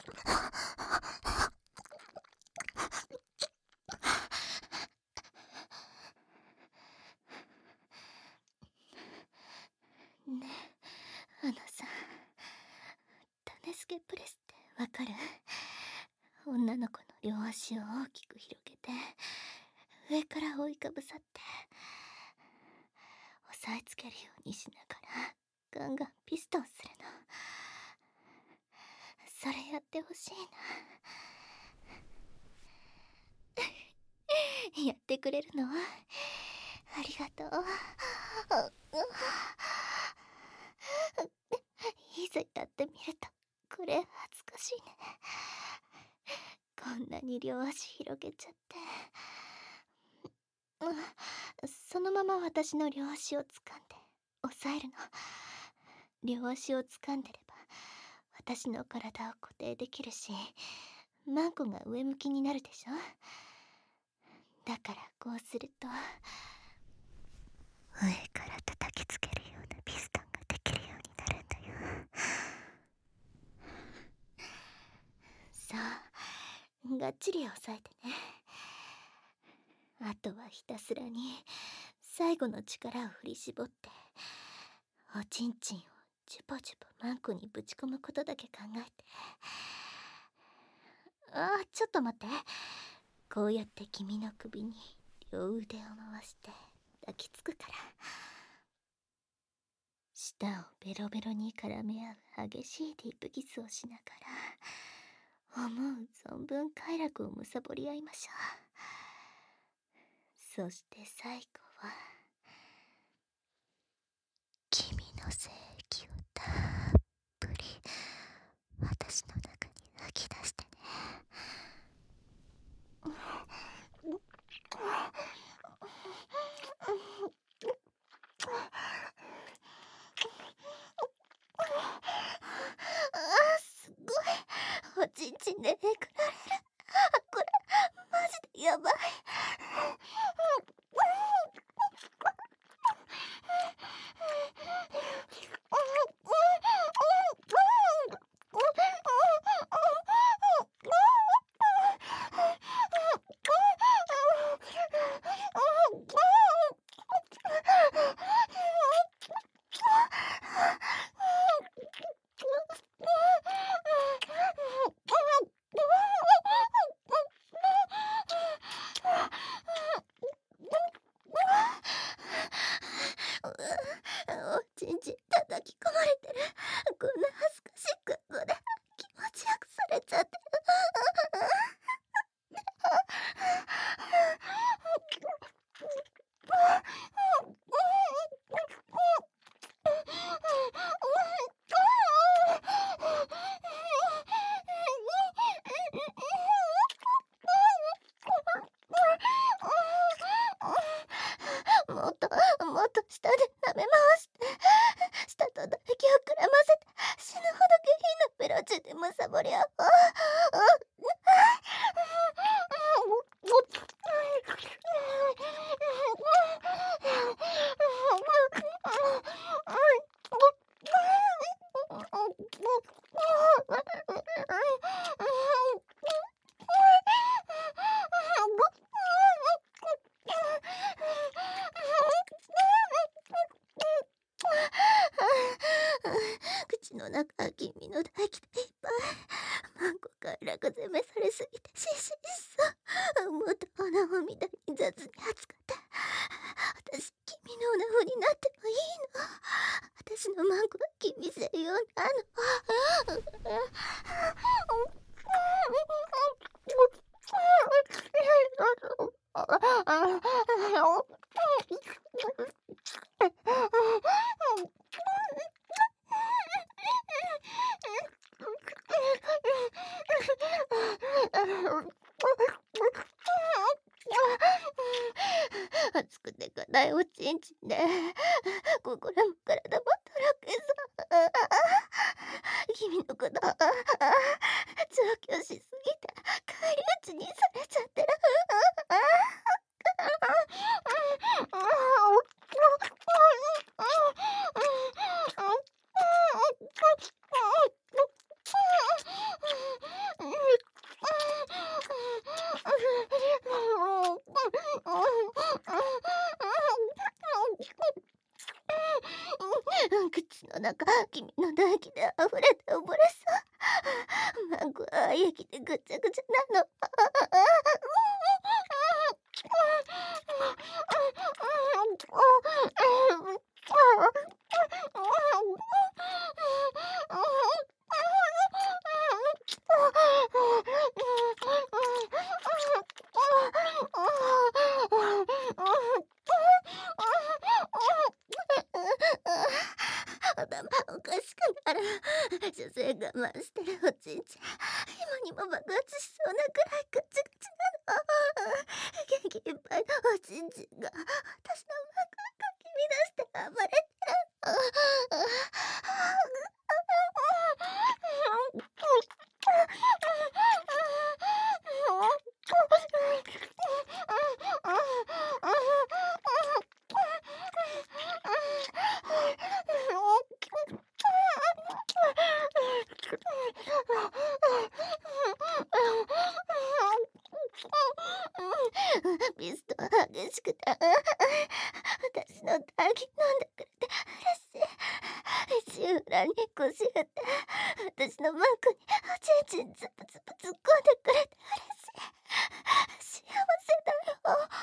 ねえ、さ、種付けプレスってわかる？女の子の両足を大きく広げて、上から覆いかぶさって、押さえつけるようにしながら、ガンガンピストンするの。それやってほしいな。やってくれるの？ありがとう。いざやってみると、これ恥ずかしいね。こんなに両足広げちゃって。そのまま私の両足を掴んで押さえるの。両足を掴んでれば私の体を固定できるし、マンコが上向きになるでしょ。だからこうすると上から叩きつけるようなピストンができるようになるんだよ。さあ、がっちり押さえてね。あとはひたすらに最後の力を振り絞って、おちんちんをジュポジュポマンコにぶち込むことだけ考えて。ちょっと待って。こうやって君の首に両腕を回して抱きつくから。舌をベロベロに絡め合う激しいディープキスをしながら、思う存分快楽をむさぼり合いましょう。そして最後は君の精液をたっぷり私の中に吐き出してね。すごいおちんちんでえぐられる。これマジでやばい。おちんちん叩き込まれてる。こんな恥ずかしい格好で気持ちよくされちゃってる。もっともっと下で舐め回して、舌と唾液をくらませて死ぬほど下品なベロチュでむさぼり合おう。口の中は君の唾液でいっぱい。マンコ快楽攻めされすぎて失神しそう。もっとおなほみたいに雑に扱って。私君のおなほになってもいいの？私のマンコは君専用なの。熱くて硬いおちんちんで心も体もとろけそう。君のこと上京しすぎて返り討ちにされちゃってる。 中、君の唾液で溢れて溺れそう。マンコは液でぐちゃぐちゃなの。頭おかしくなる。女性我慢してるおちんちゃん、今にも爆発しそうなくらいガチガチなの。元気いっぱいのおちんちんが私のマンコをかき乱して暴れてる。ミスト激しくて、私の唾液飲んでくれて嬉しい。一裏に腰振って私のマンコにおちんちんズブズブ突っ込んでくれて嬉しい。幸せだよ。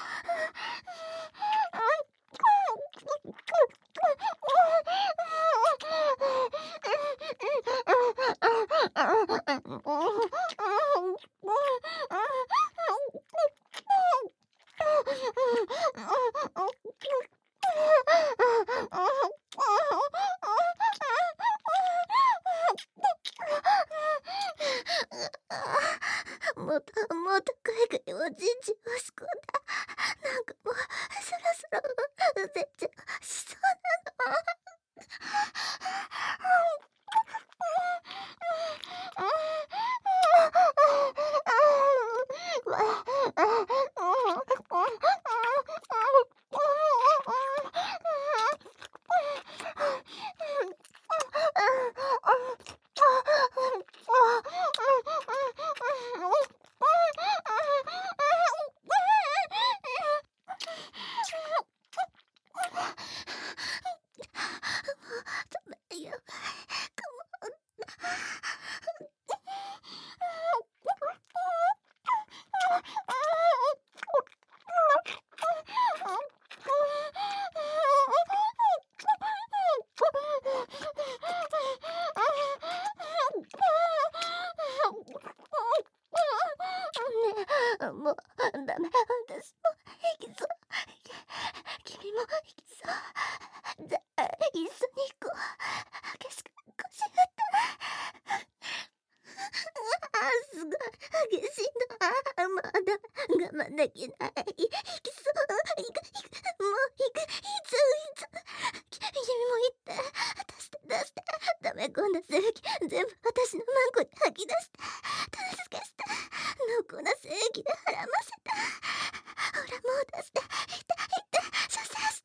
もっともっとぐいぐいおちんちん押し込んだ。なんかもうそろそろ絶頂しそうなの。やばい。もうダメ。私も行きそう。君も行きそう。じゃあ一緒に行こう。激しく腰振って。すごい激しいの。まだ我慢できない。行きそう。行くもう行く。いつ君も行って。出して溜め込んだ精液全部私のマンコに吐き出して助けして、濃厚な精液で絡ませて、ほらもう出して、射精して。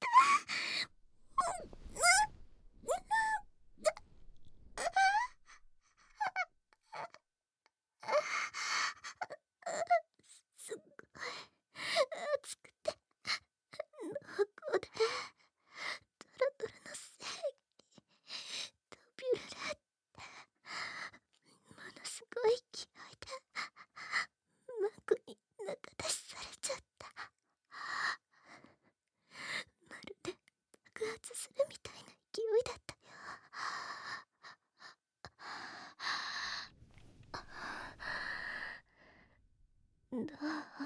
すっごい熱くて濃厚でトロトロの精液とビュルルってものすごい勢いでマンコに中出しされちゃった。まるで爆発するみたいな勢いだったよ。どう？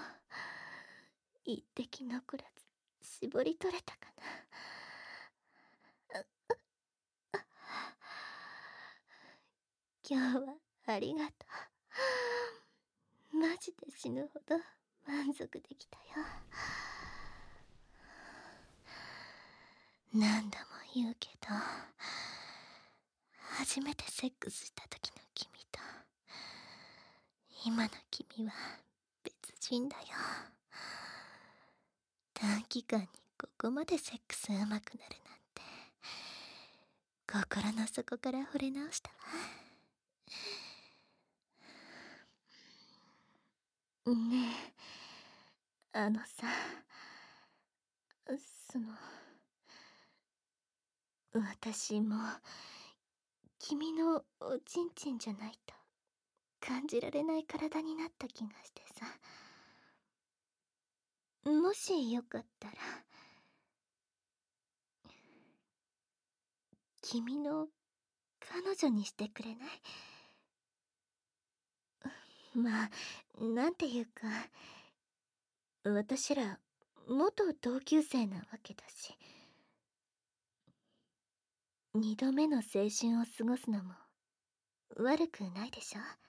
一滴残らず絞り取れたかな。今日はありがとう。マジで死ぬほど満足できたよ。何度も言うけど、初めてセックスした時の君と今の君は別人だよ。短期間にここまでセックス上手くなるなんて心の底から惚れ直したわ。ねえ、さ、その私も君のおちんちんじゃないと感じられない体になった気がしてさ。もしよかったら君の彼女にしてくれない？まあ、なんていうか、私ら元同級生なわけだし、二度目の青春を過ごすのも悪くないでしょ？